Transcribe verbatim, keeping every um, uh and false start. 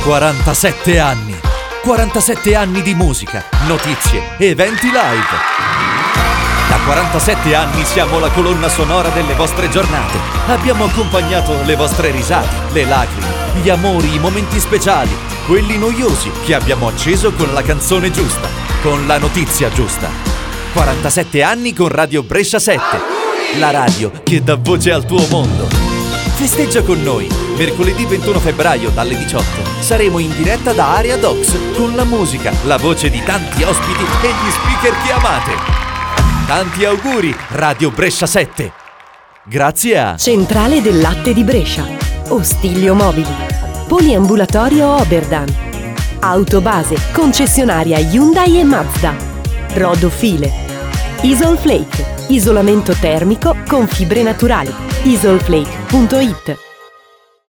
quarantasette anni. quarantasette anni di musica, notizie, eventi live. Da quarantasette anni siamo la colonna sonora delle vostre giornate. Abbiamo accompagnato le vostre risate, le lacrime, gli amori, i momenti speciali, quelli noiosi che abbiamo acceso con la canzone giusta, con la notizia giusta. quarantasette anni con Radio Brescia sette, la radio che dà voce al tuo mondo. Festeggia con noi. Mercoledì ventuno febbraio dalle diciotto saremo in diretta da Area Docs con la musica, la voce di tanti ospiti e gli speaker che amate. Tanti auguri, Radio Brescia sette. Grazie a Centrale del Latte di Brescia, Ostilio Mobili, Poliambulatorio Oberdan, Autobase, concessionaria Hyundai e Mazda, Rodofile, Isolflake, isolamento termico con fibre naturali, isolflake punto it.